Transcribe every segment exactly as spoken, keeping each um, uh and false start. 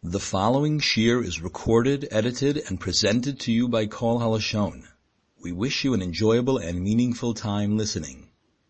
The following shir is recorded, edited, and presented to you by Kol HaLashon. We wish you an enjoyable and meaningful time listening.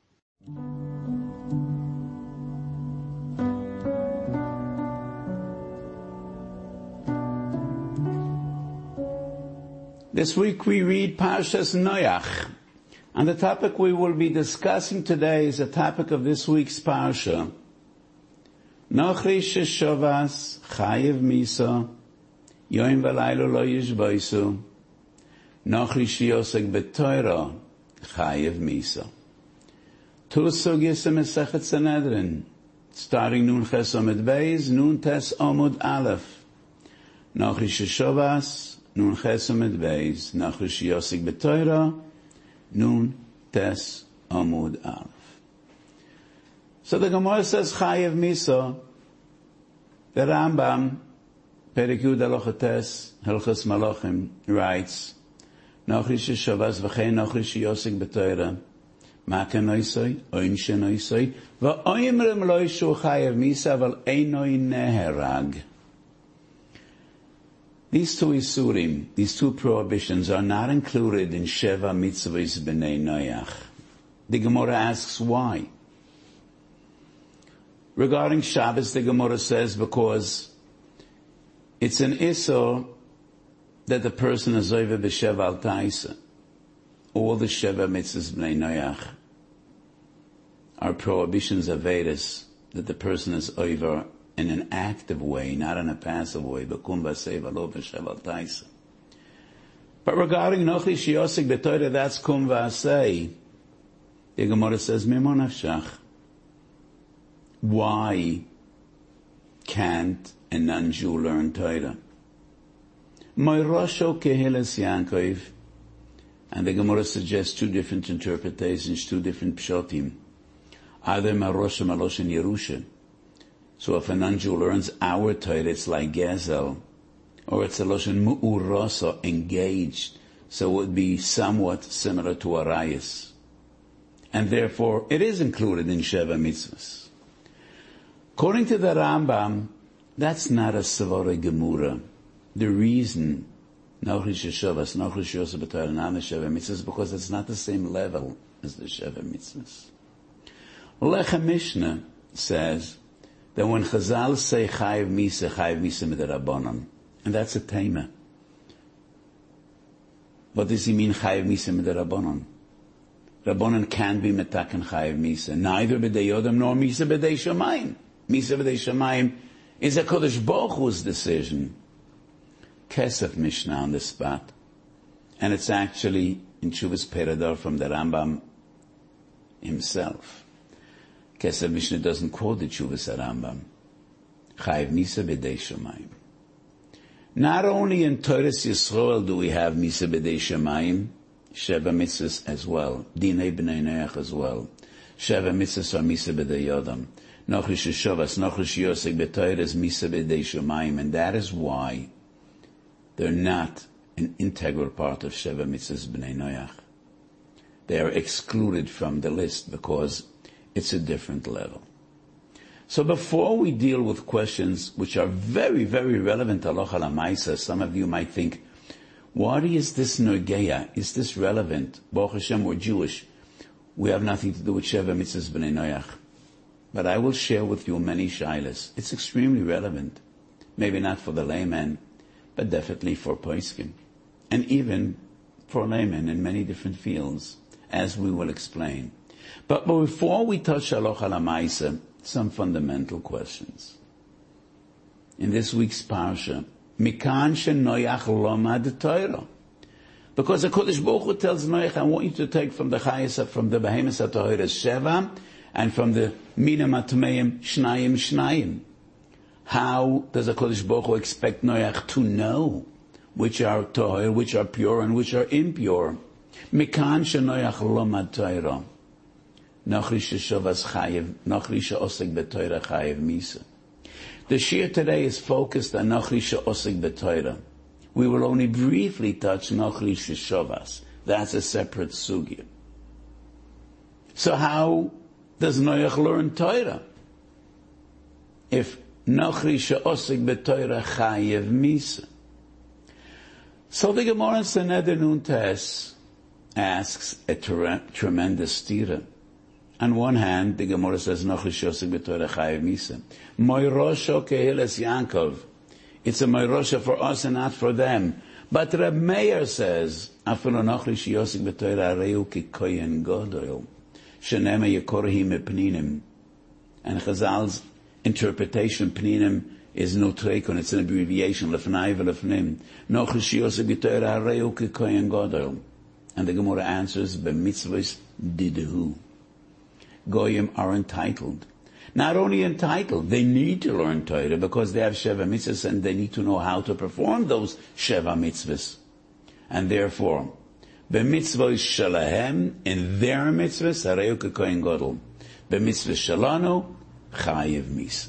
This week we read Parshas Noach, and the topic we will be discussing today is the topic of this week's Parsha. Nochri sheshovas chayev misa, yoim v'laylo lo yishboisu, nochri sheyosek b'toira chayev misa. Two sugyas in Masechet Sanhedrin, starting Nun Ches Amud Beis, Nun Tes Amud Aleph. Nochri sheshovas, Nun Ches Amud Beis, nochri sheyosek b'toira, Nun Tes Amud Aleph. So the Gemara says Chayev Misa. The Rambam, Perek Yud Halacha Tes, Hilchos Malachim, writes, Nochri sheshavas v'chein nochri sheyosek b'toira, ma'ken oisoi, oin shen oisoi, v'oimrim lo yishu Chayev Misa, val einoi neherag. These two isurim, these two prohibitions, are not included in Sheva Mitzvahs B'nei Noach. The Gemara asks why. Regarding Shabbos, the Gemara says because it's an issur that the person is over b'sheva al taisa. All the Sheva Mitzvahs B'nei Noach are prohibitions of Vedas that the person is over in an active way, not in a passive way. But regarding Nochri Sheyosek B'toira, that's kum v'asei. The Gemara says, Mimon Nafshach. Why can't a non-Jew learn Torah? Moirosho Kehilas Yankov. And the Gemara suggests two different interpretations, two different pshotim. Either Marosha Maloshin Yerusha. So if a non-Jew learns our Torah, it's like Gezel, or it's a Loshen Mu'uroso, engaged, so it would be somewhat similar to Arayas. And therefore, it is included in Sheva Mitzvahs. According to the Rambam, that's not a Savara Gemura. The reason Nochri Sheshavas, Nochri Sheyosek B'toira, not the Sheva Mitzvahs, is because it's not the same level as the Sheva Mitzvahs. Lechem Mishnah says that when Chazal say Chayev Misa, Chayev Misa Midrabanan, and that's a tema. What does he mean Chayev Misa Midrabanan? Rabbanan can't be metaken Chayev Misa, neither b'dei Yodam nor Misa b'dei Shamayim. Misa b'dei Shamayim is a Kodesh Baruch Hu's decision. Kesef Mishnah on the spot, and it's actually in Chuvas Perador from the Rambam himself. Kesef Mishnah doesn't quote the Chuvas Rambam. Chayev Misa b'dei Shamayim. Not only in Toras Yisrael do we have Misa b'dei Shamayim, Sheva Mitzvahs as well, Dinei B'nei Noach as well. Sheva Mitzvahs are Misa b'dei Yodam. Nochri Sheshavas, Nochri Sheyosek B'toira is Misa b'dei Shamayim, and that is why they're not an integral part of Sheva Mitzvahs B'nei Noach. They are excluded from the list because it's a different level. So before we deal with questions which are very, very relevant to Halacha L'Maisa, some of you might think, why is this Nogeya? Is this relevant? Baruch Hashem, we're Jewish. We have nothing to do with Sheva Mitzvahs B'nei Noach. But I will share with you many shilas. It's extremely relevant. Maybe not for the layman, but definitely for poskim. And even for laymen in many different fields, as we will explain. But before we touch Halacha L'Maisa, some fundamental questions. In this week's parsha, Mikan sheNoach lomad Torah. Because the Kodesh Baruch Hu tells Noach, I want you to take from the Chayes, from the Behemoth HaTorah Sheva, and from the Mina Matmeim Shnayim Shnayim. How does the Kodesh Baruch Hu expect Noach to know which are Torah, which are pure, and which are impure? Mikan sheNoach lomad Torah. Nochri sheshavas chayev, Nochri sheosek b'toira chayev misa. The shir today is focused on Nochri sheosek b'toira. We will only briefly touch Nochri sheshavas. That's a separate sugya. So how does Noach learn Torah? If Nochri she'osik b'Torah chayev misa. So the Gemara in Sanhedrin Nuntes asks a ter- tremendous stira. On one hand, the Gemara says, Nochri she'osik b'Torah chayev misa. Moirosho kehilas Yankov. It's a moirosha for us and not for them. But Reb Meir says, Afilo Nochri she'osik b'Torah areu ki koyen godol. Shenema yekorhi mepninim. And Chazal's interpretation, pninim, is no trekon, it's an abbreviation, lefnai v'lefnim. Nochri she'osik b'Torah areu ki koyen godol. And the Gemara answers, b'mitzvos didehu. Goyim are entitled. Not only entitled, they need to learn Torah because they have Sheva mitzvahs and they need to know how to perform those Sheva mitzvahs. And therefore, b'mitzvos shalahem, in their mitzvahs, areu ki kohen gadol. B'mitzvos shalanu, chayev misa.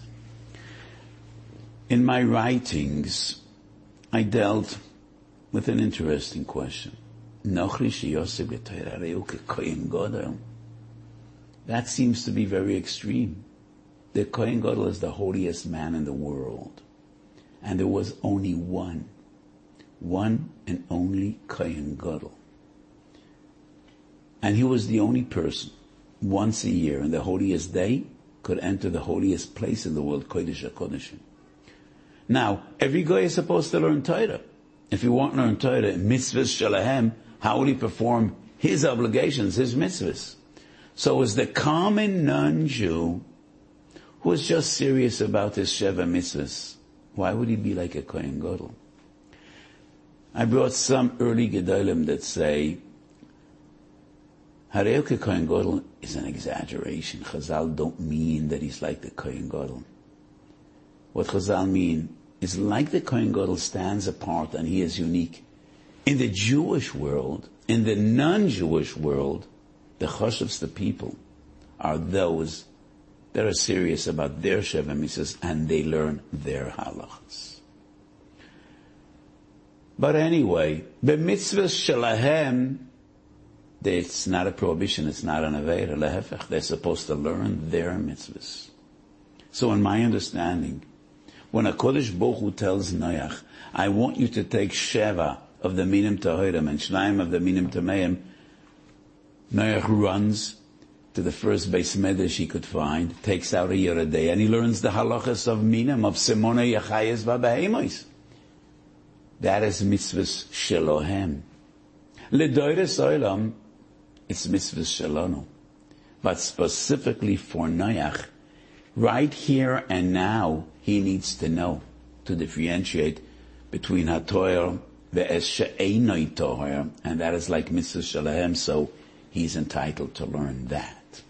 In my writings, I dealt with an interesting question. Nochri she'osik b'Torah areu ki kohen gadol. That seems to be very extreme. The Kohen Gadol is the holiest man in the world. And there was only one. One and only Kohen Gadol. And he was the only person, once a year, in the holiest day, could enter the holiest place in the world, Kodesh HaKodeshim. Now, every guy is supposed to learn Torah. If he won't learn Torah, mitzvahs shalahem, how will he perform his obligations, his mitzvahs? So is the common non-Jew who is just serious about his Sheva mitzvahs, why would he be like a Kohen Gadol? I brought some early Gedolim that say, Hareu ke Kohen Gadol is an exaggeration. Chazal don't mean that he's like the Kohen Gadol. What Chazal mean is like the Kohen Gadol stands apart and he is unique. In the Jewish world, in the non-Jewish world, the chashuvs, the people, are those that are serious about their Sheva mitzvahs and they learn their halachas. But anyway, the mitzvahs shalahem, it's not a prohibition, it's not an aveira, lehefech, they're supposed to learn their mitzvahs. So in my understanding, when a Kodesh Baruch Hu tells Noach, I want you to take Sheva of the Minim Tahorim and Shnaim of the Minim Tameim, Noach runs to the first Beis Medrash he could find, takes out a year a day, and he learns the halachas of Minim, of Simone Yachayes V'Behemois. That is mitzvahs shelohem. L'doires olam, it's mitzvahs shelonu. But specifically for Noach, right here and now, he needs to know to differentiate between HaTorah ve'es she'einoi Torah, and that is like mitzvahs shelahem, so he's entitled to learn that.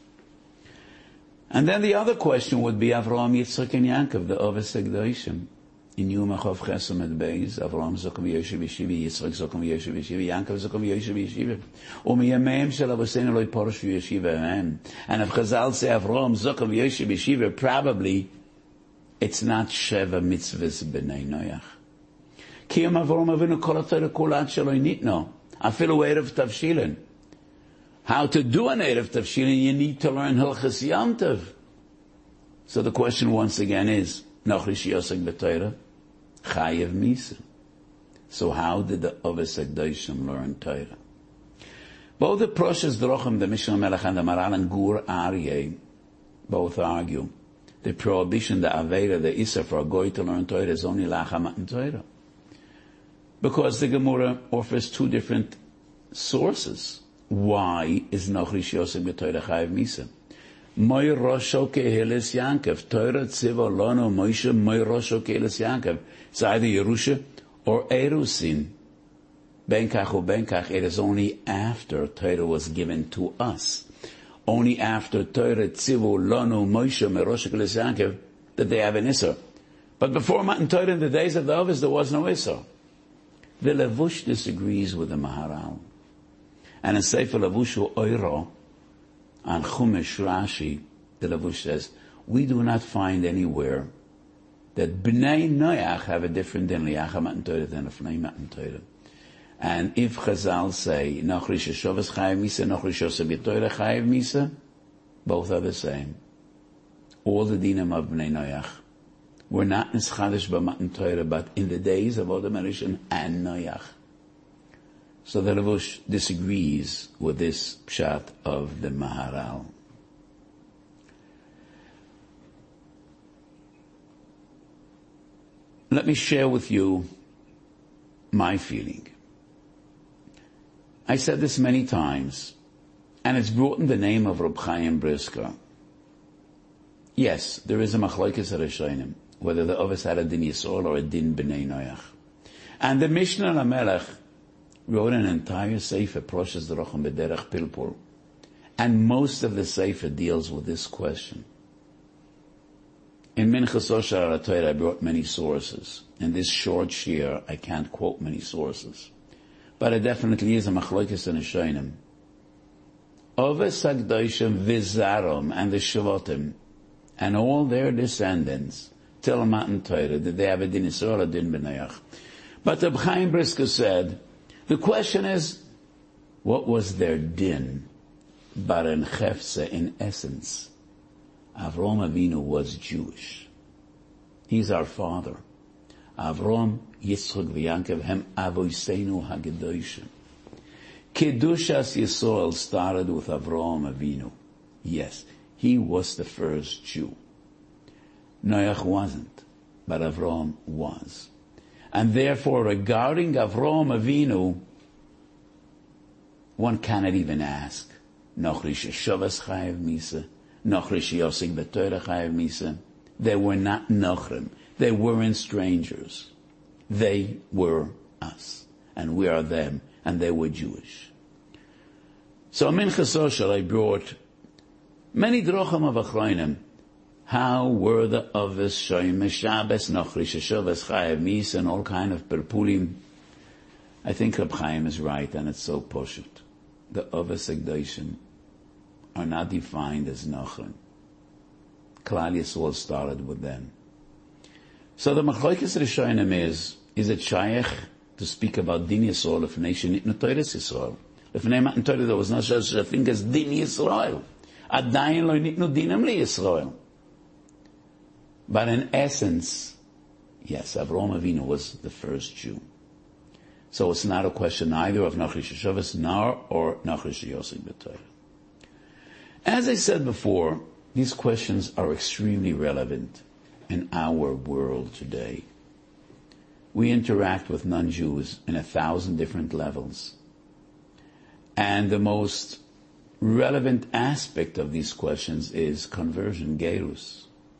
And then the other question would be Avraham, Yitzchak, and Yaakov, the Oves HaKdoshim. In Yom HaChov Chesem et Beis, Avraham zokum v'yoshev yeshiva, Yitzchak zokum v'yoshev yeshiva, Yaakov zokum v'yoshev yeshiva. U'miyameim shel Avoseinu lo yiporshu yeshiva ahem. And if Chazal say Avraham zokum v'yoshev yeshiva, probably it's not Sheva mitzvahs b'nei Noach. Ki yom Avraham avinu kol ha-Torah kulat shelo nitno, afilu erev tavshilin. How to do an erev tavshilin, you need to learn Hilchas Yom Tov. So the question once again is, Nochri she'osik b'Torah chayev misa. So how did the Oves HaKdoshim learn Torah? Both the Proshas Drochem, the Mishnah Melech, and the Maral and Gur Aryeh both argue the prohibition, the Aveira, the Issa for a goy to learn Torah is only Lachamat and Torah. Because the Gemara offers two different sources. Why is Nochri she'osik b'Torah chayev misa? Moy Rosho Kehilis Yankov. Torah Tziva Lono Moshe Moy Rosho Kehilis Yankov. It's either Yerusha or Erusin. Benkach or Benkach, it is only after Torah was given to us. Only after Torah Tziva Lono Moshe Moy Rosho Kehilis Yankov that they have an Issur. But before Matan Torah, in the days of the Ovis, there was no Issur. The Levush disagrees with the Maharal. And in Sefer Levushu Oiro, on Chumash Rashi, the Levush says, we do not find anywhere that Bnei Noach have a different din Liacha Matan Torah than a Fnei Matan Torah. And if Chazal say, Nochri she'shovas chayev misa, Nochri she'osek b'Torah chayev misa, both are the same. All the dinim of Bnei Noach were not nischadish b'matan Torah, but in the days of Adam HaRishon and Noach. So the Levush disagrees with this pshat of the Maharal. Let me share with you my feeling. I said this many times, and it's brought in the name of Reb Chaim Brisker. Yes, there is a machlokes Rishonim, whether the Ovis had a din Yisrael or a din b'nei Noach. And the Mishnah HaMelech wrote an entire sefer, Proshes D'Rocham B'derech Pilpul, and most of the sefer deals with this question. In Minchas Oshar HaTorah I brought many sources. In this short shir, I can't quote many sources. But it definitely is a machlokes in Rishonim. Oves HaKdoshim Vizarom and the Shavotim and all their descendants till Matan Torah, did they have a din Yisrael or din b'Noach? But Reb Chaim Brisker said, the question is, what was their din? But in Chefse, in essence, Avram Avinu was Jewish. He's our father. Avram, Yitzchak, v'Yankov, hem avoseinu hagedoshim. Kedushas Yisrael started with Avram Avinu. Yes, he was the first Jew. Noach wasn't, but Avram was. And therefore, regarding Avram Avinu, one cannot even ask, Nochrish Shavas Chayev Misa, Nochrish Yosik B'Torah Chayev Misa. They were not Nochrim. They weren't strangers. They were us. And we are them. And they were Jewish. So Minchas Oshar I brought many drochim of Achronim. How were the Ovis Shoyim Shabbos, Nochrish Shavas Chayev Misa, and all kind of perpulim. I think Reb Chaim is right, and it's so poshut. The Ovis Ekdoshim are not defined as Nochrim. Klal Yisrael started with them. So the machlokes Rishonim is, is it shaykh to speak about Din Yisrael if nation nitnu Toras Yisrael? If Matan Torah there was no such a thing as Din Yisrael. Adayin lo nitnu dinam li Yisrael. But in essence, yes, Avraham Avinu was the first Jew. So it's not a question either of Nachrish Shavas nor or Nachrish Yosik B'Torah. As I said before, these questions are extremely relevant in our world today. We interact with non-Jews in a thousand different levels. And the most relevant aspect of these questions is conversion, gerus.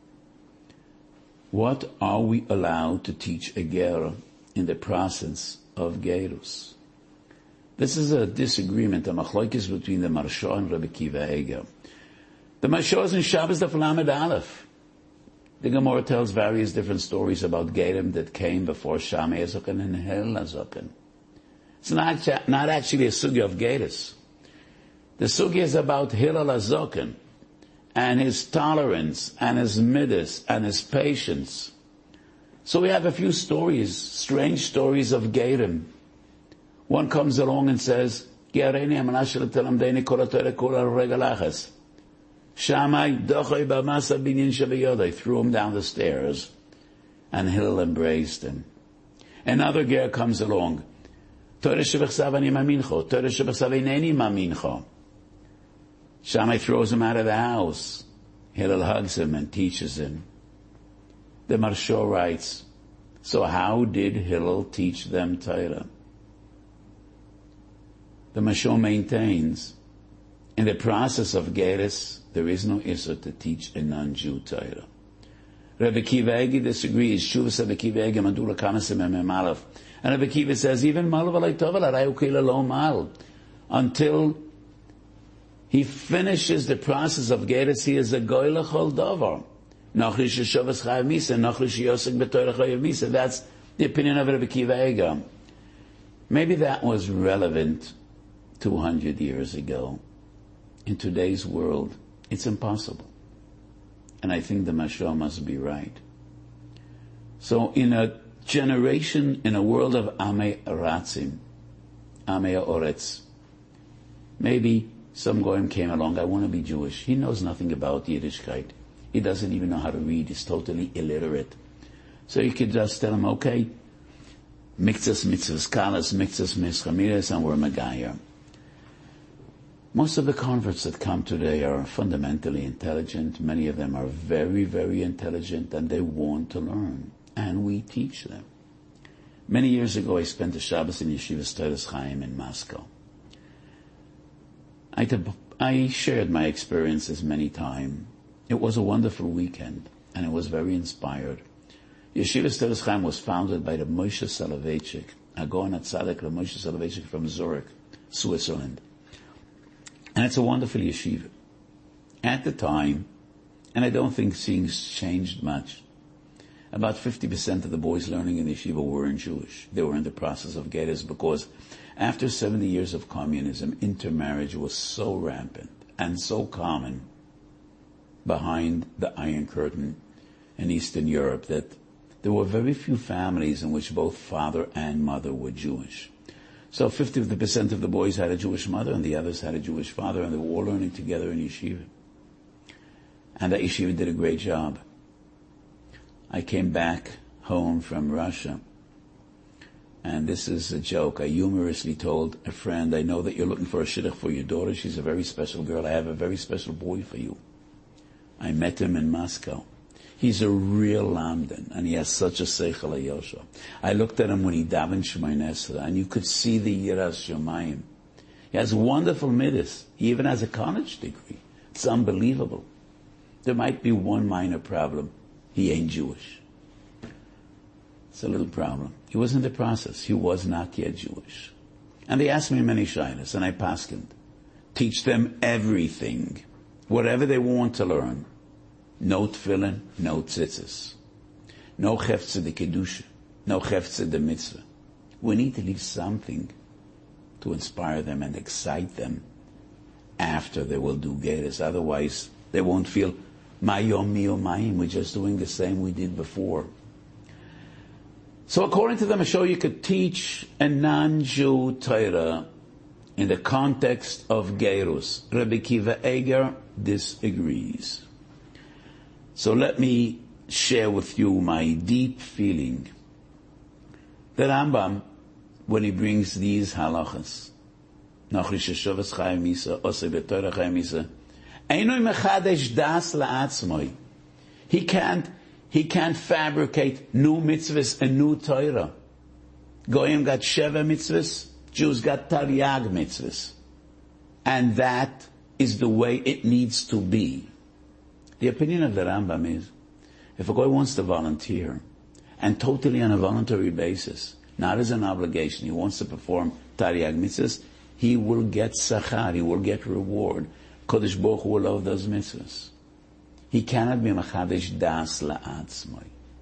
What are we allowed to teach a ger in the process of gerus? This is a disagreement, a machlokes between the Maharsha and Rabbi Akiva Eiger. The Maharsha is in Shabbos Daf Lamed Aleph. The Gemara tells various different stories about gerim that came before Shammai HaZokan and Hillel HaZokan. It's not, not actually a sugya of gerus. The sugya is about Hillel HaZokan and his tolerance and his midas and his patience. So we have a few stories, strange stories of gerim. One comes along and says, Gereini amanashel telamdeini kol haTorah kol regalachas. Shammai dochoi b'masa binyan shaviyodai, threw him down the stairs, and Hillel embraced him. Another ger comes along, Torah shebechsav ani mamincho, Torah shebechsav eineni mamincho. Shammai throws him out of the house. Hillel hugs him and teaches him. The Maharsha writes, so how did Hillel teach them Torah? The Maharsha maintains, in the process of gerus, there is no issur to teach a non-Jew Torah. Rabbi Akiva Eiger disagrees. Shuvas Rabbi Akiva Eiger Madula Kamasim Emem Aleph. And Rabbi Akiva says, even Mal v'lay Tov Arayu Kila Lo Mal. Until he finishes the process of gerus, he is a goy l'chol davar. Nachrish Shavas Chayev Misa, Nachrish Yosek B'Torah Chayev Misa. That's the opinion of Rabbi Akiva Eiger. Maybe that was relevant two hundred years ago. In today's world, it's impossible. And I think the Maharsha must be right. So in a generation, in a world of Amei Ratzim, Amei Oretz, maybe some goyim came along, I want to be Jewish. He knows nothing about Yiddishkeit. He doesn't even know how to read. He's totally illiterate. So you could just tell them, okay, mikzas mitzvahs kalas, mikzas mitzchamiris, and we're Megayer. Most of the converts that come today are fundamentally intelligent. Many of them are very, very intelligent, and they want to learn. And we teach them. Many years ago, I spent a Shabbos in Yeshivas Toras Chaim in Moscow. I, did, I shared my experiences many times. It was a wonderful weekend, and it was very inspired. Yeshivas Toras Chaim was founded by the Moshe Soloveitchik, a Gaon HaTzadik, the Moshe Soloveitchik from Zurich, Switzerland. And it's a wonderful yeshiva. At the time, and I don't think things changed much, about fifty percent of the boys learning in the yeshiva weren't Jewish. They were in the process of Gedus because after seventy years of communism, intermarriage was so rampant and so common behind the Iron Curtain in Eastern Europe that there were very few families in which both father and mother were Jewish. So fifty percent of the boys had a Jewish mother and the others had a Jewish father, and they were all learning together in yeshiva. And that yeshiva did a great job. I came back home from Russia, and this is a joke. I humorously told a friend, I know that you're looking for a shidduch for your daughter. She's a very special girl. I have a very special boy for you. I met him in Moscow. He's a real lamdan, and he has such a seichel hayosha. I looked at him when he davened Shemoneh Esrei, and you could see the yiras shamayim. He has wonderful midas. He even has a college degree. It's unbelievable. There might be one minor problem. He ain't Jewish. It's a little problem. He was in the process. He was not yet Jewish. And they asked me many shaylas, and I paskened. Teach them everything, whatever they want to learn. No tefillin, no tzitzis. No cheftzeh de kedusha. No cheftzeh de mitzvah. We need to leave something to inspire them and excite them after they will do Gedus. Otherwise, they won't feel Mayom miyom mayim. We're just doing the same we did before. So according to them, I show you could teach a non-Jew Torah in the context of Gerus. Rabbi Kiva Eger disagrees. So let me share with you my deep feeling. The Rambam, when he brings these halachas, Nachrish Shavas Chaim Misa, Osei B'Torah Chaim Misa, Einoi Mechadesh Das La'atzmoi. He can't, he can't fabricate new mitzvahs and new Torah. Goyim got Sheva mitzvahs, Jews got Taryag mitzvahs. And that is the way it needs to be. The opinion of the Rambam is, if a guy wants to volunteer, and totally on a voluntary basis, not as an obligation, he wants to perform Taryag mitzvahs, he will get sachar, he will get reward. Kodesh Baruch Hu will love those mitzvahs. He cannot be mechadesh das la'atzmai.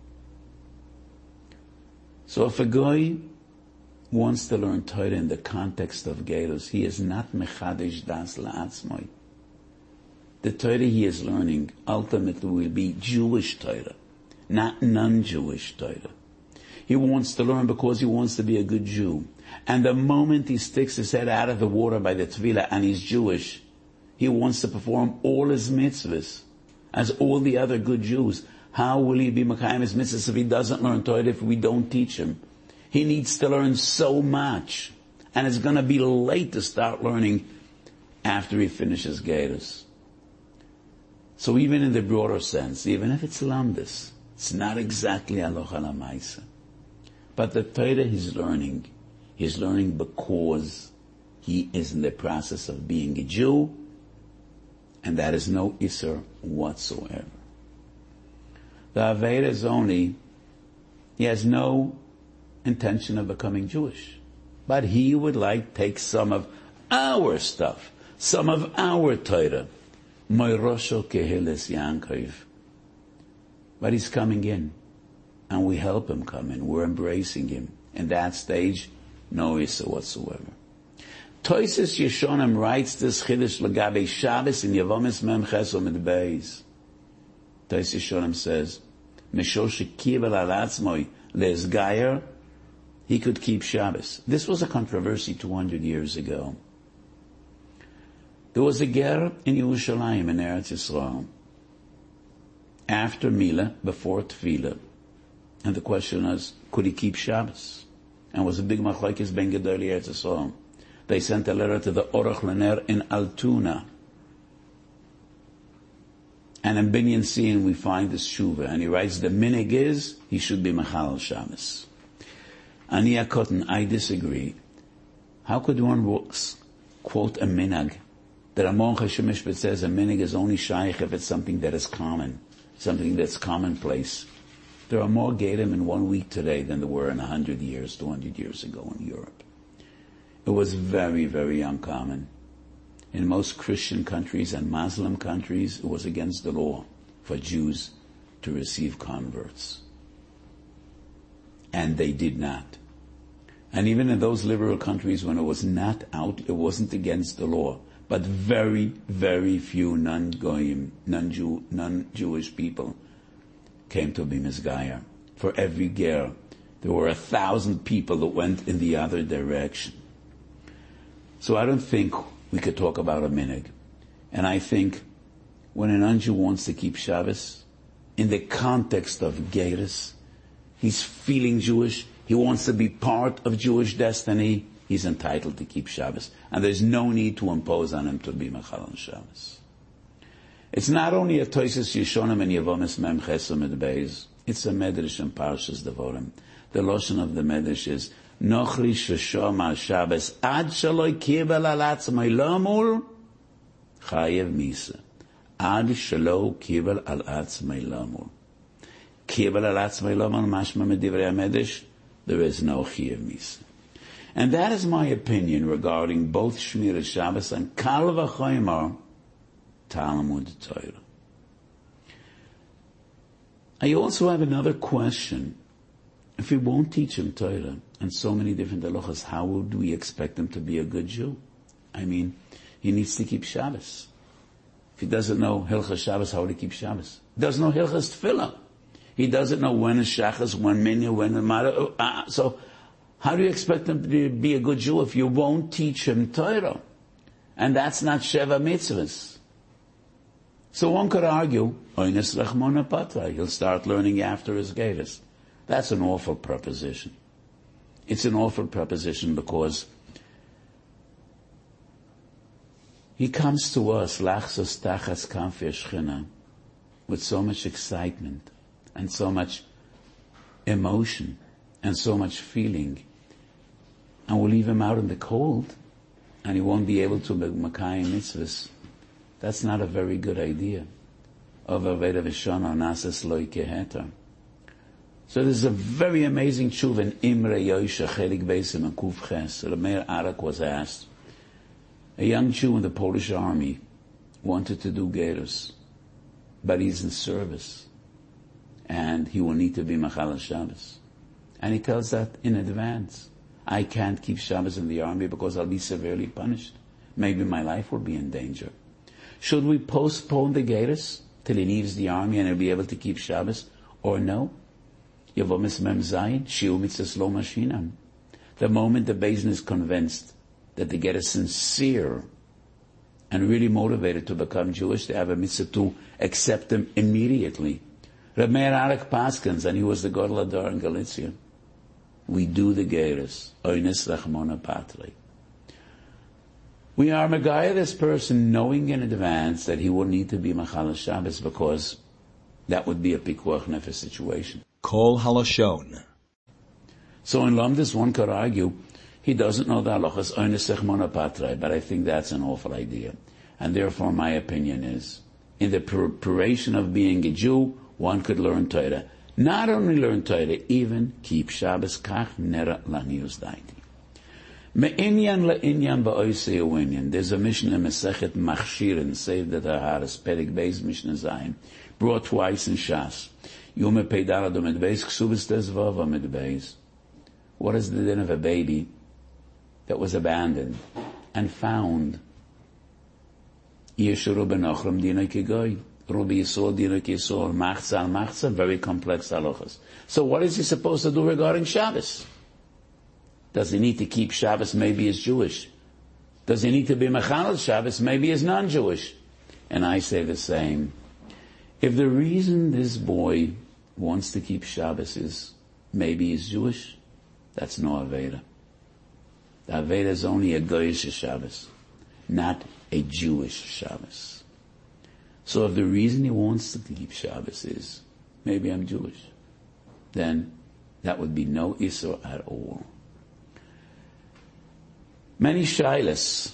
So if a guy wants to learn Torah in the context of Gerus, he is not mechadesh das la'atzmai. The Torah he is learning ultimately will be Jewish Torah, not non-Jewish Torah. He wants to learn because he wants to be a good Jew. And the moment he sticks his head out of the water by the Tefillah and he's Jewish, he wants to perform all his mitzvahs as all the other good Jews. How will he be Mekayim his mitzvahs if he doesn't learn Torah, if we don't teach him? He needs to learn so much. And it's going to be late to start learning after he finishes Gerus. So even in the broader sense, even if it's lamdus, it's not exactly halacha lamaisa. But the Torah he's learning, he's learning because he is in the process of being a Jew, and that is no isser whatsoever. The Aveda is only, he has no intention of becoming Jewish. But he would like to take some of our stuff, some of our Torah. Moirosho keheles Yankov. But he's coming in, and we help him come in. We're embracing him. In that stage, no issa whatsoever. Toises Yeshonim writes this chiddush l'gabe Shabbos in Yavomis Mem Ches Omid Beis. Toises Yeshonim says, Mishor shekivel al atzmoi le'ezgayer, he could keep Shabbos. This was a controversy two hundred years ago. There was a ger in Yerushalayim in Eretz Yisrael. After Milah, before Tefillah, And the question is, could he keep Shabbos? And it was a big machlokes ben Gedolei Eretz Yisrael. They sent a letter to the Orach Lener in Altoona. And in Binyan Sin we find this Shuvah, and he writes, the minig is, he should be Machal Shabbos. Ani Akotan, I disagree. How could one quote a minag? The Ramon Chashem Mishpat says a minig is only shaykh if it's something that is common, something that's commonplace. There are more Gerim in one week today than there were in a hundred years, two hundred years ago in Europe. It was very, very uncommon. In most Christian countries and Muslim countries, it was against the law for Jews to receive converts. And they did not. And even in those liberal countries when it was not out, it wasn't against the law. But very, very few non-Goyim, non-Jew, non-Jewish people came to be Mizgayah. For every ger, there were a thousand people that went in the other direction. So I don't think we could talk about a minig. And I think when an non-Jew wants to keep Shabbos, in the context of Geirus, he's feeling Jewish, he wants to be part of Jewish destiny, he's entitled to keep Shabbos. And there's no need to impose on him to be Machal on Shabbos. It's not only a Toises Yeshonim and Yevomis Mem Chesed Beis, it's a Medrash and Parshas Devorim. The Lashon of the Medrash is, Nochri Sheshom Al Shabbos Ad Shaloi Kibel Al Atzmai Lamul Chayev Misa. Ad Shaloi Kibel Al Atzmai Lamul. Kibel Al Atzmai Lamul Mashma Medivrei HaMedrash, there is no Chayev Misa. And that is my opinion regarding both Shmira Shabbos and Kal V'Chomer Talmud Torah. I also have another question. If we won't teach him Torah and so many different halachas, how would we expect him to be a good Jew? I mean, he needs to keep Shabbos. If he doesn't know Hilchas Shabbos, how would he keep Shabbos? He doesn't know Hilchas Tefillah. He doesn't know when is Shachas, when Minya, when Mara. Uh, so, how do you expect him to be a good Jew if you won't teach him Torah? And that's not Sheva Mitzvahs. So one could argue, Oynes Rachmona Patra, he'll start learning after his Geirus. That's an awful proposition. It's an awful proposition because he comes to us, Lachsos Tachas Kanfei Shechina, with so much excitement and so much emotion and so much feeling, and we'll leave him out in the cold, and he won't be able to make Makayim Mitzvahs. That's not a very good idea. Of Aveda V'Shana Nasas Lo Keheter. So there's a very amazing tshuva in Imre Yosha Chelik Beisim and Kuf Ches. The Meir Arak was asked, a young Jew in the Polish army wanted to do Geirus, but he's in service, and he will need to be Machal Shabbos. And he tells that in advance. I can't keep Shabbos in the army because I'll be severely punished. Maybe my life will be in danger. Should we postpone the Geirus till he leaves the army and he'll be able to keep Shabbos, or no? Yevomis Mem Zayin, Shiu Mitzvahs Lo Mashinam. The moment the Beis Din is convinced that they get a sincere and really motivated to become Jewish, they have a mitzvah to accept them immediately. Reb Meir Arak Paskins, and he was the Gadol Hador in Galicia. We do the Geirus. Oynes Rachmona Patrei. We are Megaya this person knowing in advance that he will need to be Machal Shabbos because that would be a Pikuach Nefesh situation. Kol Halashon. So in Lamdis one could argue he doesn't know the halachas Oynes Rachmona Patrei, but I think that's an awful idea. And therefore my opinion is, in the preparation of being a Jew, one could learn Torah. Not only learn Torah, even keep Shabbos kach nera lanius daiti. Me'inyan la'inyan ba'oisei u'inyan. There's a Mishnah Mesechet Machshirin, saved at Aharas, Perik Beis Mishnah Zayin, brought twice in Shas. Yume Peidara Domed Beis, Ksubis Tezvav Amid Beis. What is the din of a baby that was abandoned and found? Yeshuru ben Ochram Dina Kigoy. Rubi Yisol, Dina Kisol, Machza, Machza, very complex halachas. So what is he supposed to do regarding Shabbos? Does he need to keep Shabbos? Maybe he's Jewish. Does he need to be Machal Shabbos? Maybe he's non-Jewish. And I say the same. If the reason this boy wants to keep Shabbos is maybe he's Jewish. That's no Aveda. The Aveda is only a Goyish Shabbos, not a Jewish Shabbos. So if the reason he wants to keep Shabbos is, maybe I'm Jewish, then that would be no Isur at all. Many Shilas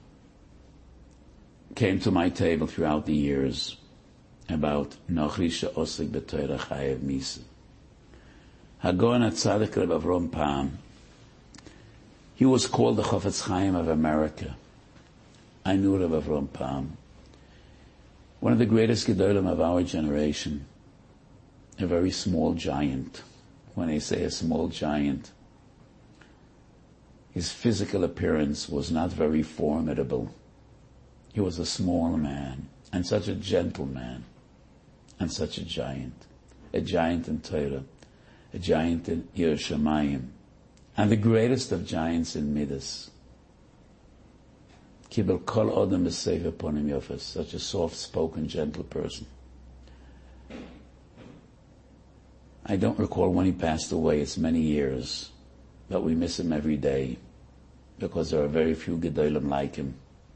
came to my table throughout the years about Nochri she'osek b'Torah chayev misa. Hagon HaTzadik Reb Avram Pam, he was called the Chofetz Chaim of America. I knew Reb Avram Pam, one of the greatest Gedolim of our generation, a very small giant. When I say a small giant, his physical appearance was not very formidable. He was a small man, and such a gentle man, and such a giant. A giant in Torah, a giant in Yiras Shamayim, and the greatest of giants in Midas. Kibel kol odom b'sefer ponim yofes, such a soft-spoken, gentle person. I don't recall when he passed away. It's many years, but we miss him every day because there are very few Gedolim like him.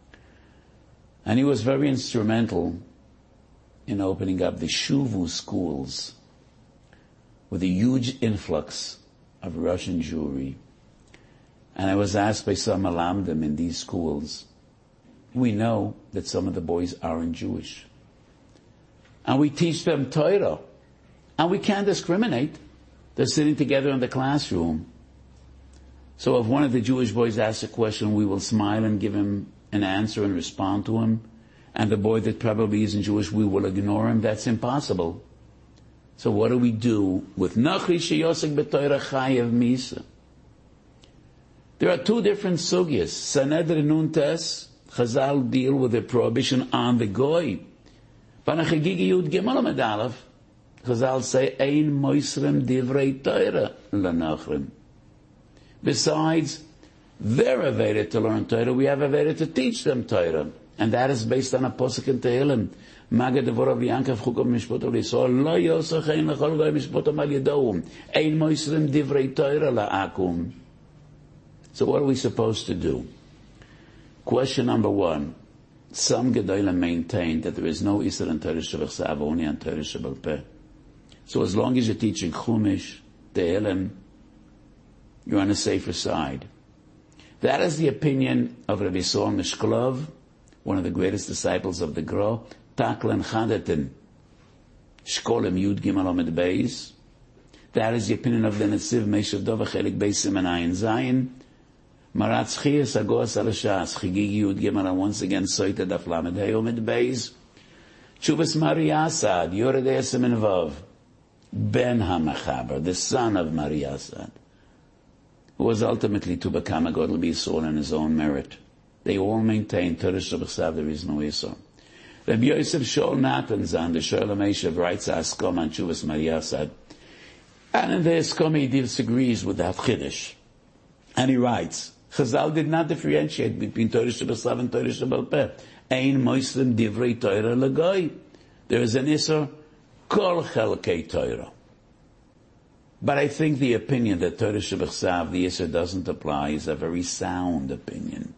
And he was very instrumental in opening up the Shuvu schools with a huge influx of Russian Jewry. And I was asked by some Malamdim in these schools, we know that some of the boys aren't Jewish. And we teach them Torah. And we can't discriminate. They're sitting together in the classroom. So if one of the Jewish boys asks a question, we will smile and give him an answer and respond to him. And the boy that probably isn't Jewish, we will ignore him. That's impossible. So what do we do with Nochri she'osek b'Torah chayev misa? There are two different sugyas. Sanhedrin Nun Tes, Chazal deal with the prohibition on the goy. Panachagigi Yud Gimel Amud Aleph, Chazal say, Ein moisrem divrei Torah l'nachrim. Besides, they're aveda to learn Torah, we have aveda to teach them Torah. And that is based on a posuk in Tehillim. Magad devorav Yankov chukom mishpotav l'Yisrael, lo yosach ein l'chol goy mishpotam al yedom. Ein moisrem divrei Torah la'akum. So what are we supposed to do? Question number one. Some Gedolim maintain that there is no Isur in Torah shebechsav, only on Torah shebal peh. So as long as you're teaching Chumash, Tehillim, you're on the safer side. That is the opinion of Rabbi Yisrael Mishklov, one of the greatest disciples of the Gra, Taklan Chadetin, Shkolim Yud Gimel Amud Beis. That is the opinion of the Netziv Meishav Dova Chelik Beis Siman Ayin Zayin. Maratz Chias Agos Alashas, Chigigi Yud Gimel, and once again, Soita Daf Lamed Hey Amud Beis. Chuvas Mari Asad, Yoredei Siman Vav, Ben HaMachaber, the son of Mari Asad, who was ultimately to become a Godel B'Yisrael in his own merit. They all maintain Torah Shebechsav, there is no Yisrael. Rabbi Yosef Shaul Natanzan, the Shoel HaMeishav, writes a Askom on Chuvas Mari Asad, and in the Askom he disagrees with that Chiddush. And he writes, Chazal did not differentiate between Torah Shebechsav and Torah Shebal Peh. Ein moislim divrei Torah l'goy. There is an Isur, kol chelkei Torah. But I think the opinion that Torah Shebechsav, the Isur doesn't apply, is a very sound opinion.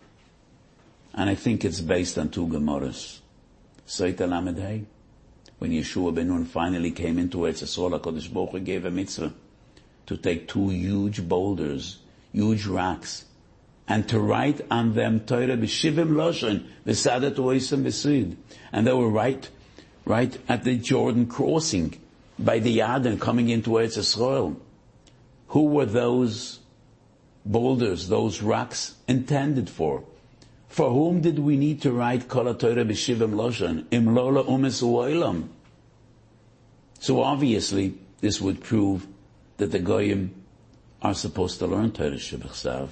And I think it's based on two Gemaras. Soita Lamed Hey, when Yeshua ben Nun finally came into Eretz Yisrael, HaKadosh Baruch Hu gave a mitzvah to take two huge boulders, huge rocks, and to write on them Torah b'shivim loshon, v'sadat oisem v'sid. And they were right, right at the Jordan crossing, by the Yarden coming into Eretz Yisrael. Who were those boulders, those rocks intended for? For whom did we need to write Kol HaTorah b'shivim loshon? Im lo la'umes u'olam. So obviously, this would prove that the Goyim are supposed to learn Torah Shebechsav.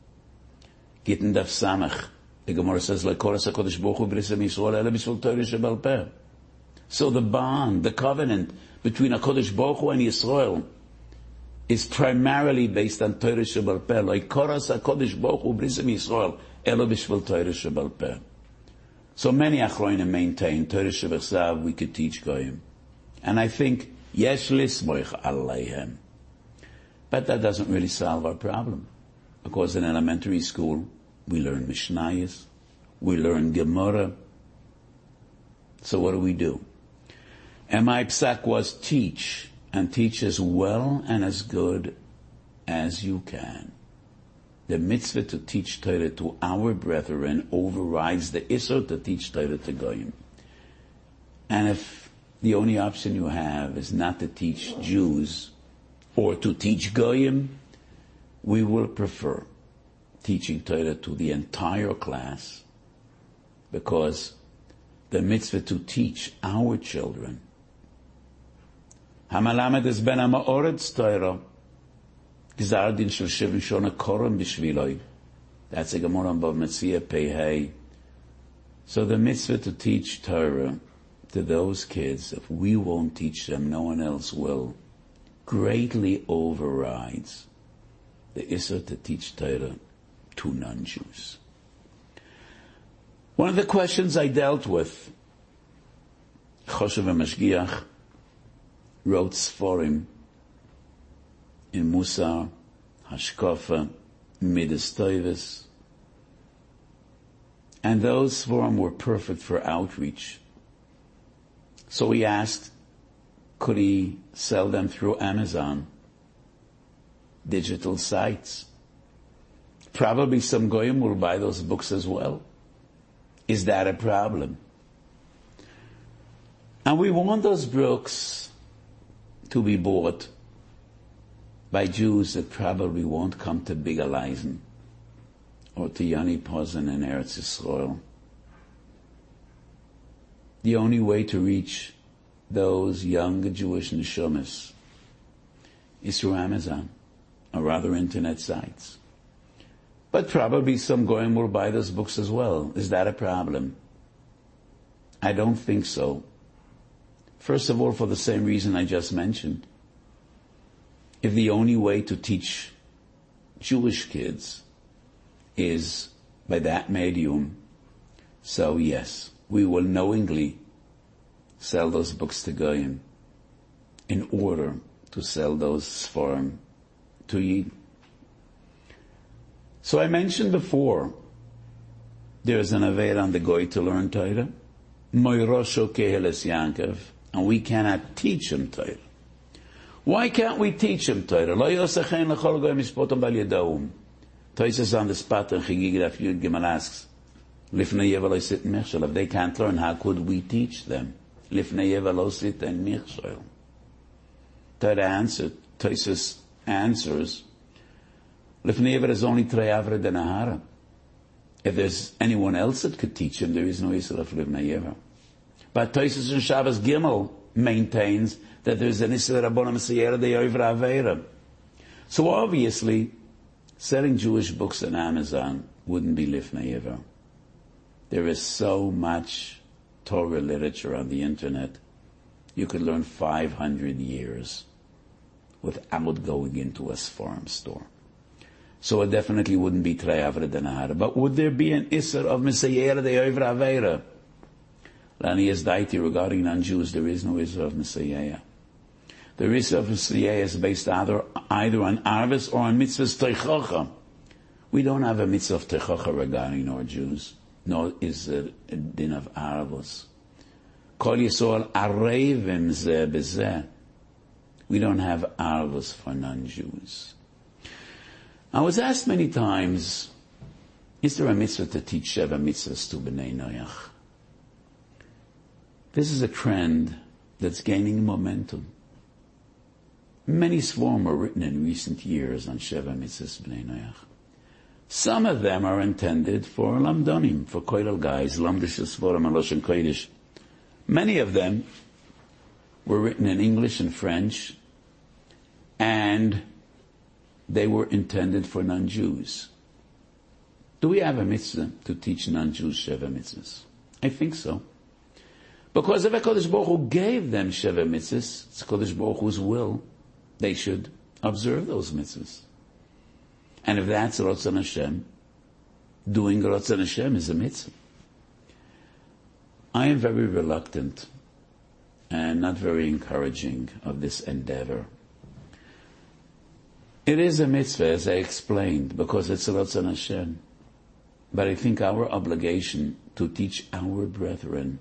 Gittin Daf Samach, the Gemara says, L'koras HaKadosh Baruch Hu b'risam Yisrael ele b'shvil Torah Shebal Peh. So the bond, the covenant between HaKadosh Baruch Hu and Yisrael is primarily based on Torah Shebal Peh. L'koras HaKadosh Baruch Hu b'risam Yisrael ele b'shvil Torah Shebal Peh. So many Achronim maintain Torah Shebechsav we could teach Goyim. And I think, Yesh lismoich aleihem. But that doesn't really solve our problem. Because in elementary school, we learn Mishnayos, we learn Gemara. So what do we do? And my psak was teach, and teach as well and as good as you can. The mitzvah to teach Torah to our brethren overrides the issur to teach Torah to Goyim. And if the only option you have is not to teach Jews or to teach Goyim, we will prefer teaching Torah to the entire class, because the mitzvah to teach our children. Hamalamed es ben ha'ma'oretz Torah, gzar din shel shivin shona korem b'shviloi. That's a Gemara on Bava Metzia Pei. So the mitzvah to teach Torah to those kids, if we won't teach them, no one else will, greatly overrides the issur to teach Torah to non-Jews. One of the questions I dealt with, Choshev HaMashgiach wrote Sforim in Musar, Hashkafa, Midas Toivos, and those Sforim were perfect for outreach. So he asked, could he sell them through Amazon, digital sites? Probably some goyim will buy those books as well. Is that a problem? And we want those books to be bought by Jews that probably won't come to Big Elizen or to Yoni Pozen in Eretz Yisrael. The only way to reach those young Jewish neshamas is through Amazon or other internet sites. But probably some goyim will buy those books as well. Is that a problem? I don't think so. First of all, for the same reason I just mentioned. If the only way to teach Jewish kids is by that medium, so yes, we will knowingly sell those books to goyim in order to sell those sforim to Yid. So I mentioned before, there's an aveir on the goy to learn Torah, Moirosho Keheles Yankov, and we cannot teach him Torah. Why can't we teach him Torah? Lo yosechein lechol goyim mishpotam bal yadaum. Toises on the spot and Chigig Daf Yud Gimel asks, Lifnei Yevel Sit Michshel. If they can't learn, how could we teach them? Lifnei Yevel Sit and Michshel. Torah answered, Toises answers, Lifnei Yevel is only Trei Avra de Nahara. If there's anyone else that could teach him, there is no Yisrael of Lifnei Yevel. But Toises in Shabbos Gimel maintains that there's an Yisrael Rabbanah Mesiyera de Yoivra Aveira. So obviously, selling Jewish books on Amazon wouldn't be Lifnei Yevel. There is so much Torah literature on the internet. You could learn five hundred years without going into a Sforim store. So it definitely wouldn't be Trei Avra de Nahara. But would there be an Isser of Mesiyera de Yoivra Aveira? Lani is daiti regarding non-Jews, there is no Isser of Mesiyera. The Isser of Mesiyera is based either, either on Arvis or on Mitzvahs Teichocha. We don't have a Mitzvah of Teichocha regarding our Jews. Nor is there a din of Arvos. Kol Yisrael Arevim Zeh Bezeh. We don't have Arvos for non-Jews. I was asked many times, is there a mitzvah to teach Sheva mitzvahs to B'nai Noach? This is a trend that's gaining momentum. Many sforim were written in recent years on Sheva mitzvahs B'nai Noach. Some of them are intended for lamdonim, for koilel guys, lamdish sforim and loshen kodesh. Many of them were written in English and French, and they were intended for non-Jews. Do we have a mitzvah to teach non-Jews Sheva mitzvahs? I think so. Because if HaKadosh Baruch Hu gave them Sheva mitzvahs, it's HaKadosh Baruch Hu's will, they should observe those mitzvahs. And if that's Ratzon Hashem, doing Ratzon Hashem is a mitzvah. I am very reluctant and not very encouraging of this endeavor. It is a mitzvah, as I explained, because it's a Ratzon Hashem. But I think our obligation to teach our brethren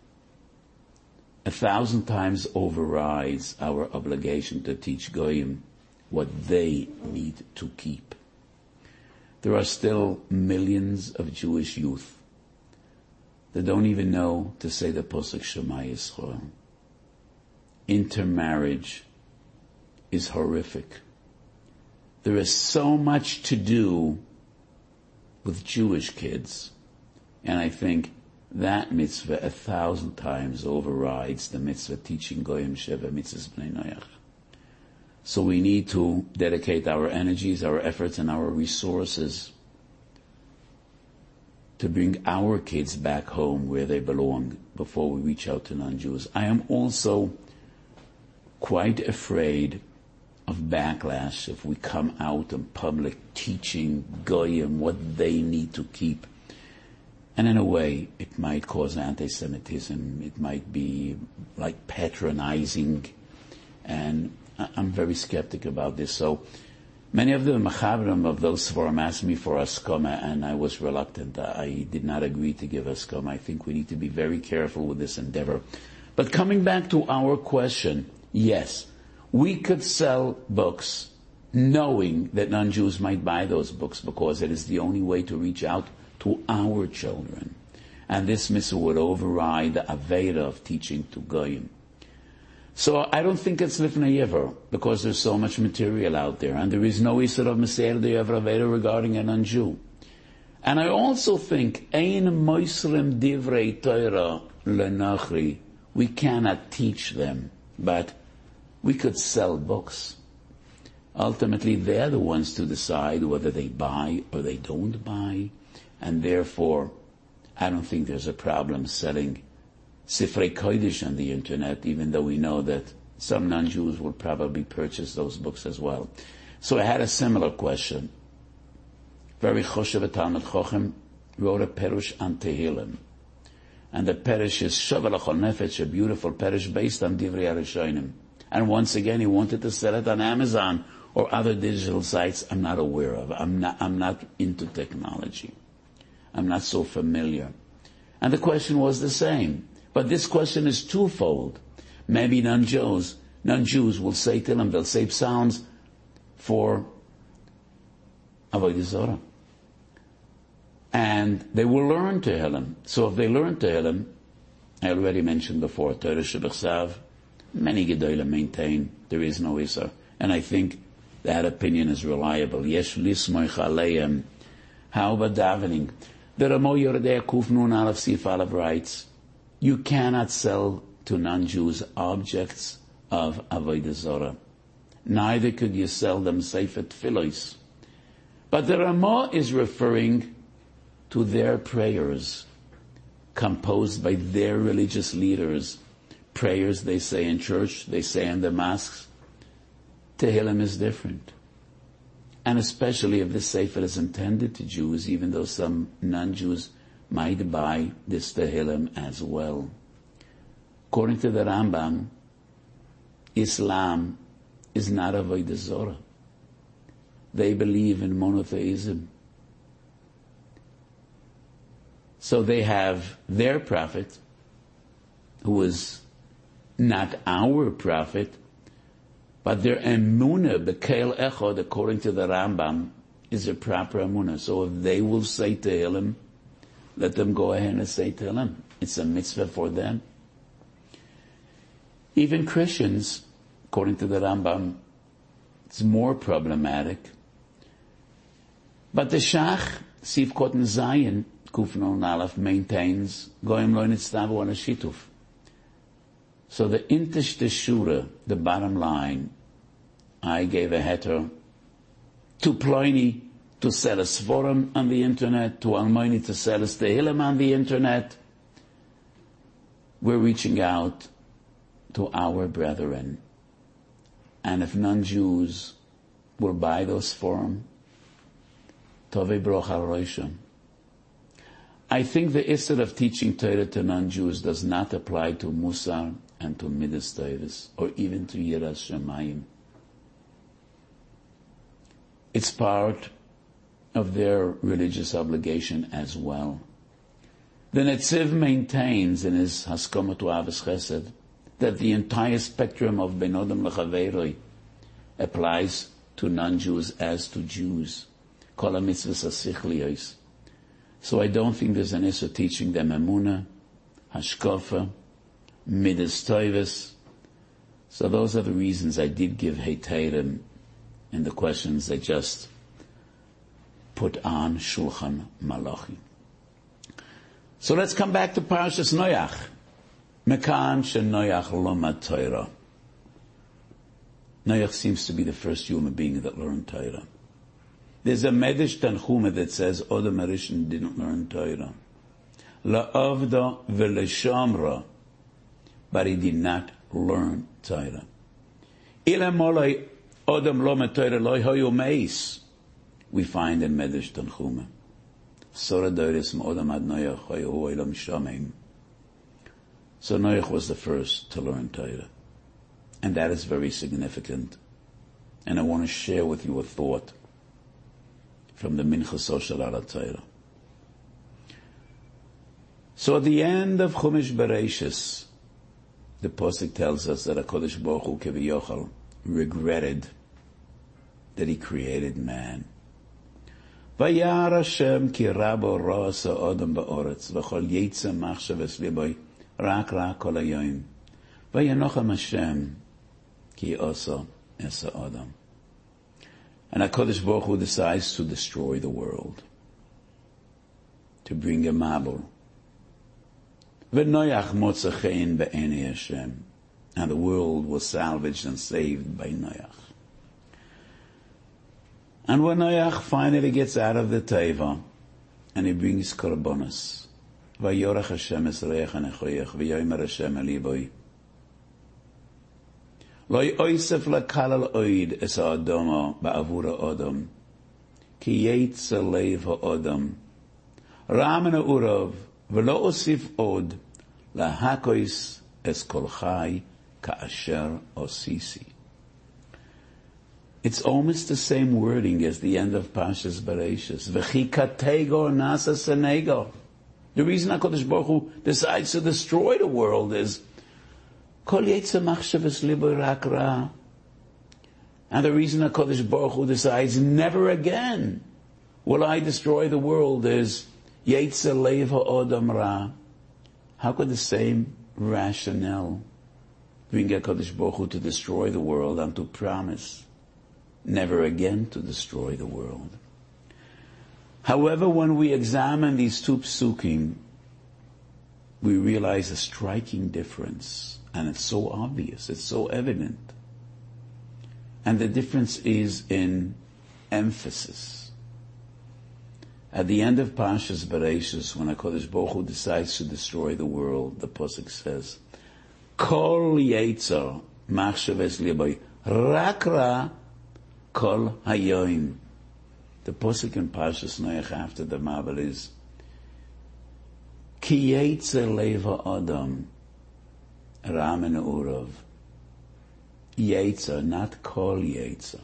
a thousand times overrides our obligation to teach Goyim what they need to keep. There are still millions of Jewish youth that don't even know to say the Posuk Shema Yisrael. Intermarriage is horrific. There is so much to do with Jewish kids, and I think that mitzvah a thousand times overrides the mitzvah teaching Goyim Sheva Mitzvahs Bnei Noach. So we need to dedicate our energies, our efforts, and our resources to bring our kids back home where they belong before we reach out to non-Jews. I am also quite afraid of backlash if we come out in public teaching Goyim what they need to keep. And in a way, it might cause anti-Semitism. It might be like patronizing. And I'm very skeptic about this. So many of the Machabrim of those Sforim asked me for Askoma, and I was reluctant. I did not agree to give Askoma. I think we need to be very careful with this endeavor. But coming back to our question, yes, we could sell books knowing that non-Jews might buy those books because it is the only way to reach out to our children. And this mitzvah would override the Aveda of teaching to Goyim. So I don't think it's Lifnei Yever, because there's so much material out there, and there is no Isur of Meseir de Yever Aveda regarding a non-Jew. And I also think, Ein Moislim Divrei Torah Lenachri, we cannot teach them, but we could sell books. Ultimately, they're the ones to decide whether they buy or they don't buy. And therefore, I don't think there's a problem selling Sifrei Kodesh on the internet, even though we know that some non-Jews will probably purchase those books as well. So I had a similar question. Very Choshev Talmud Chochem wrote a Perush on Tehillim. And the Perush is Shavar L'chol Nefesh, a beautiful Perush based on Divrei HaRishonim. And once again, he wanted to sell it on Amazon or other digital sites I'm not aware of. I'm not, I'm not into technology. I'm not so familiar. And the question was the same. But this question is twofold. Maybe non-Jews, non-Jews will say to them, they'll say psalms for Avodah Zarah. And they will learn Tehillim. So if they learn Tehillim, I already mentioned before, Torah Shebechsav, many Gedolim maintain there is no Isur. And I think that opinion is reliable. Yesh lismoich aleim. How about davening? The Ramo Yordei Kuf Nun Aleph Sif Aleph writes, you cannot sell to non-Jews objects of Avodah Zarah. Neither could you sell them Sefer Tfilos. But the Ramo is referring to their prayers, composed by their religious leaders. Prayers they say in church, they say in the mosques. Tehillim is different. And especially if this Sefer is intended to Jews, even though some non-Jews might buy this Tehillim as well. According to the Rambam, Islam is not Avodah Zarah. They believe in monotheism. So they have their prophet, who is not our prophet, but their emunah, Bekel Echad, according to the Rambam, is a proper emunah. So if they will say Tehillim, let them go ahead and say Tehillim. It's a mitzvah for them. Even Christians, according to the Rambam, it's more problematic. But the Shach, Sif Koten Zayin, Kuf Nun Aleph, maintains Goyim Lo Nitztavu on a Shituf. So the Intish Teshura, the bottom line, I gave a heter to Pliny to sell a Sforim on the internet, to Almoini to sell a Tehillim on the internet. We're reaching out to our brethren. And if non-Jews will buy those Sforim, Tovei Broch Al Rosham. I think the Isser of teaching Torah to non-Jews does not apply to Musar and to Midas Tevis, or even to Yiras Shamayim. It's part of their religious obligation as well. The Netziv maintains in his Haskoma to Avos Chesed that the entire spectrum of Ben Odom L'Chaveroi applies to non-Jews as to Jews. Kol HaMitzvahs HaSichliyos. So I don't think there's an issue teaching them Emunah, Hashkofa, Midas Toivus. So those are the reasons I did give Heiterim in the questions I just put on Shulchan Malachi. So let's come back to Parashas Noach. Mekan she Noach lomad Torah. Noach seems to be the first human being that learned Torah. There's a Medrash Tanchuma that says Odom HaRishon didn't learn Torah. La'avda v'leshamra, but he did not learn Torah. Ila molay Odom lomad Torah loy hoyu meis. We find in Medrash Tanchuma. Sora doiris m'odam ad Noach hoyu oilam shamim. So Noach was the first to learn Torah. And that is very significant. And I want to share with you a thought from the Minchas Oshel Al HaTorah. So at the end of Chumash Bereishis, the Pasuk tells us that HaKadosh Baruch Hu Keviyochel regretted that he created man. Vayar Hashem ki rabo ra'asa Odom ba'oretz v'chol yetzer machshavas liboy rak ra kol hayoyim vayanochem Hashem ki osa esa Odom. And HaKadosh Baruch Hu decides to destroy the world, to bring a Mabul. V'Noach motza chen be'enei Hashem. And the world was salvaged and saved by Noach. And when Noach finally gets out of the Teva, and he brings korbanos, Vayorach Hashem es reich hanechoyech, v'yomer Hashem el liboy. Lo yoisef lakal oid es ha'adama ba'avur ha'odam, ki yetzer leiv ha'odam, ram ne'urav, v'lo osif od, lahakois es kol chai ka'asher osisi. It's almost the same wording as the end of Parshas Bereishis. V'chi katego nasa senego. The reason HaKadosh Baruch Hu decides to destroy the world is Kol yetzer machshavas liboy rak ra. And the reason HaKadosh Baruch Hu decides never again will I destroy the world is yetzer leiv ha'odam ra. How could the same rationale bring HaKadosh Baruch Hu to destroy the world and to promise never again to destroy the world? However, when we examine these two psukim, we realize a striking difference. And it's so obvious, it's so evident. And the difference is in emphasis. At the end of Parshas Bereishis, when HaKadosh Baruch Hu decides to destroy the world, the Pasuk says, Kol yetzer machshavas liboy rak ra kol hayoim. The Pasuk in Parshas Noach after the Mabul is Ki yetzer leiv ha'odam ram ne'urav. Yetzer, not kol yetzer.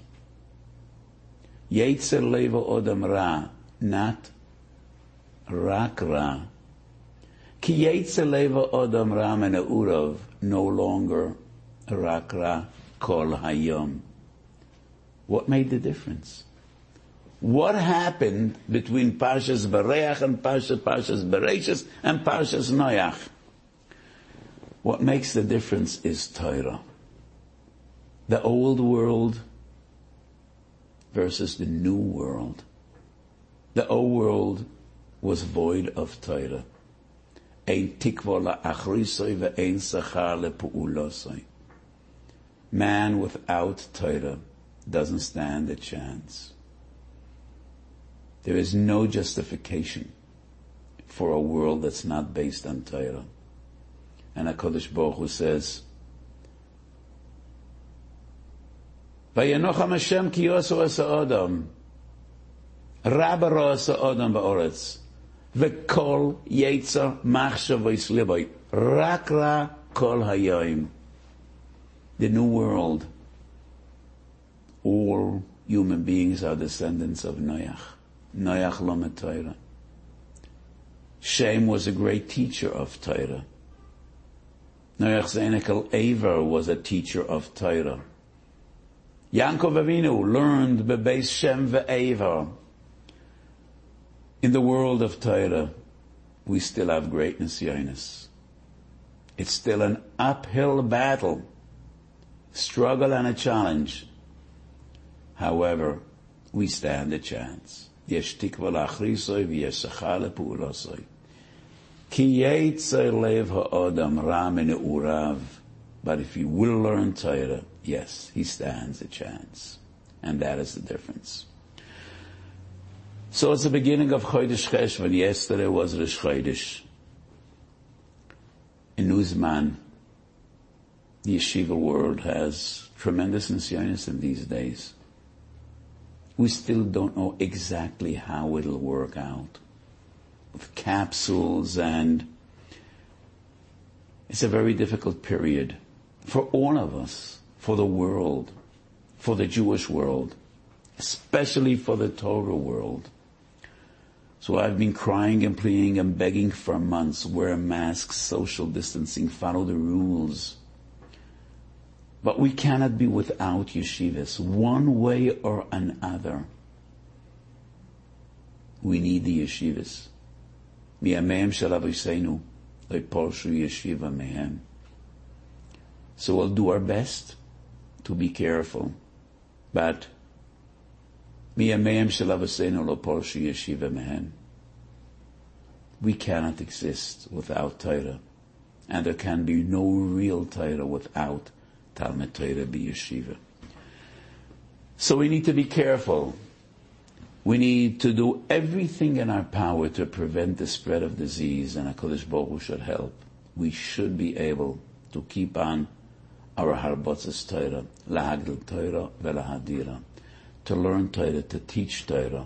Yetzer leiv ha'odam ra, not rak ra. Ki yetzer leiv ha'odam ram ne'urav, no longer rak ra kol hayom. What made the difference? What happened between Parshas Bereach and Parshas Parshas Bereishis and Parshas Noach? What makes the difference is Torah. The old world versus the new world. The old world was void of Torah. Ein tikva la'achrisoi ve'ein sachar lepu'ulosoi. Man without Torah doesn't stand a chance. There is no justification for a world that's not based on Torah. And HaKadosh Baruch Hu says, Vayanochem Hashem ki yosu asa Odom, Rabba ra asa Odom ba'oretz, v'kol yetzer machshavos liboy, rak ra kol hayoim. The new world, all human beings are descendants of Noach. Noach lomed Torah. Shem was a great teacher of Torah. Noach's Enekel Aver was a teacher of Torah. Yaakov Avinu learned bebeis Shem ve'Aver. In the world of Torah, we still have great nisyonos. It's still an uphill battle, struggle and a challenge. However, we stand a chance. Yesh tikva lachrisoi v'yesh sachar lepu'ulosoi. Ki yetzer lev ha'odam ra me'ne'urav. But if he will learn Torah, yes, he stands a chance. And that is the difference. So it's the beginning of Chodesh Cheshvan. Yesterday was Rosh Chodesh. In Uzman, the yeshiva world has tremendous nisyonos in these days. We still don't know exactly how it'll work out with capsules, and it's a very difficult period for all of us, for the world, for the Jewish world, especially for the Torah world. So I've been crying and pleading and begging for months, wear masks, social distancing, follow the rules. But we cannot be without yeshivas, one way or another. We need the yeshivas. Mi'ameim shel aviseinu, le'porshu yeshiva mehem. So we'll do our best to be careful. But mi'ameim shel aviseinu, le'porshu yeshiva mehem. We cannot exist without Torah. And there can be no real Torah without Talmud Torah b'yeshiva. So we need to be careful. We need to do everything in our power to prevent the spread of disease, and HaKadosh Baruch Hu should help. We should be able to keep on our harbotzes Torah, lahagdil Torah ve'lahadira, to learn Torah, to teach Torah.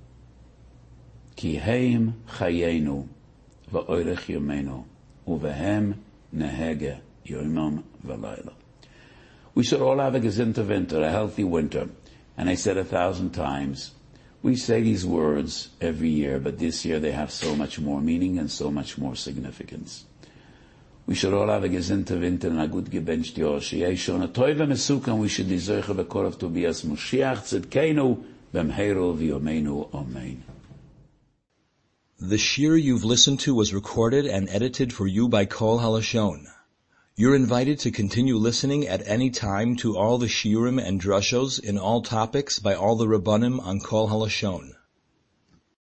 Ki heim chayenu va'orech yomenu uvehem nehege yomam v'layla. We should all have a gesunte winter, a healthy winter. And I said a thousand times, we say these words every year, but this year they have so much more meaning and so much more significance. We should all have a gesunte winter and a good gebencht Jahr. Sheyeh shona tov v'mesukam, we should be zoche v'korov to be as Moshiach tzedkeinu v'mheiro v'yomenu. Amen. The shir you've listened to was recorded and edited for you by Kol HaLashon. You're invited to continue listening at any time to all the shiurim and drushos in all topics by all the Rabbanim on Kol HaLashon.